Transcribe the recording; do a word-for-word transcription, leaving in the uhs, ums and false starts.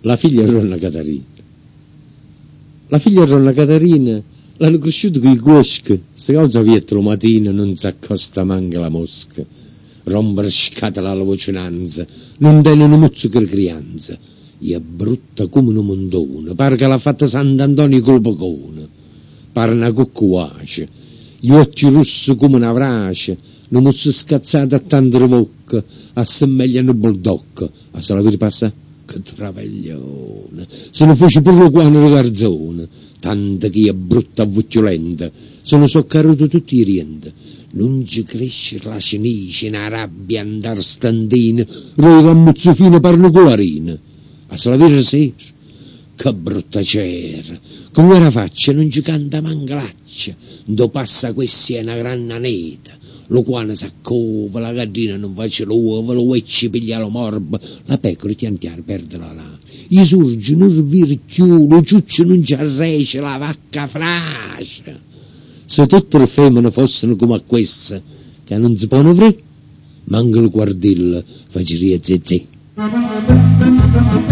la figlia Ronna Catarina. La figlia Ronna Catarina l'hanno cresciuto con i coschi, se cosa vietto la mattina non si accosta manca la mosca, romper scatola la vocinanza, non tengono muzzo che crianza, e è brutta come una montona, pare che l'ha fatta Sant'Antonio col pocone, pare una coccuace, gli occhi rossi come una vrace, non muzzo scazzato a tante bocca, assomigliano a bulldog, a se la vedi passa? Che travaglione, se ne fece pure quando garzone, tanto che è brutta e violenta, sono soccaruto tutti i rienti, non ci cresce la cinice, una rabbia andar standina, roga a muzzufino per una colarina, a se la vedi sera, che brutta c'era, con quella faccia non ci canta manglaccia, do passa questa è una gran naneta, lo quale s'accova, la gallina non face l'uovo, lo uecci piglia lo morbo, la pecora ti antiare perde la lana, i surgi non vir più, lo ciuccio non ci arresce, la vacca frascia. Se tutte le femmine fossero come a questa, che non si può vedere, manca il guardillo, faceria zezé.